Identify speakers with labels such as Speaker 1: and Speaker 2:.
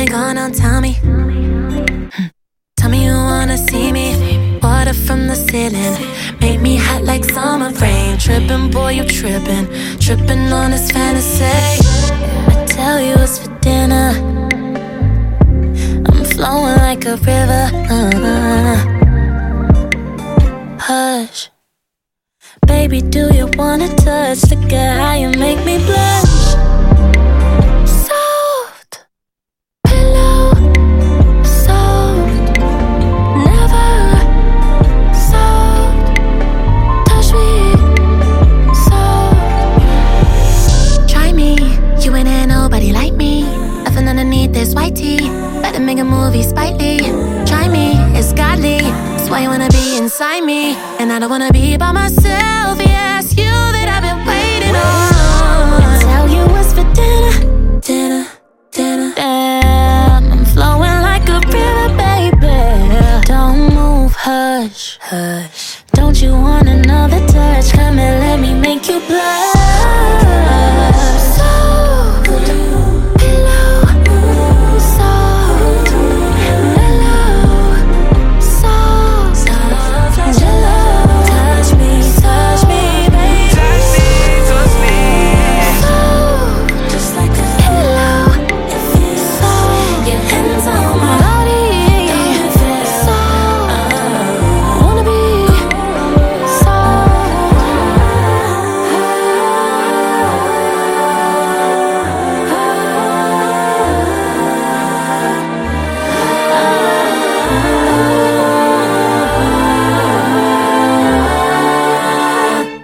Speaker 1: been gone, don't tell me. Tell me you wanna see me. Water from the ceiling, make me hot like summer rain. Trippin', boy, you trippin', trippin' on this fantasy. I tell you it's for dinner, I'm flowing like a river. Hush, baby, do you wanna touch? Look at how you make me blush. Soft pillow, soft, never soft. Touch me, soft. Try me, you ain't had nobody like me. Nothing underneath this white tee. Better make a movie spitely. Try me, it's godly. That's why you wanna be inside me, and I don't wanna be by myself. Yeah, it's you that I've been waiting on. I tell you what's for dinner, dinner, dinner. Damn, I'm flowing like a river, baby. Don't move, hush, hush. Don't you want another touch? Come and let me make you blush.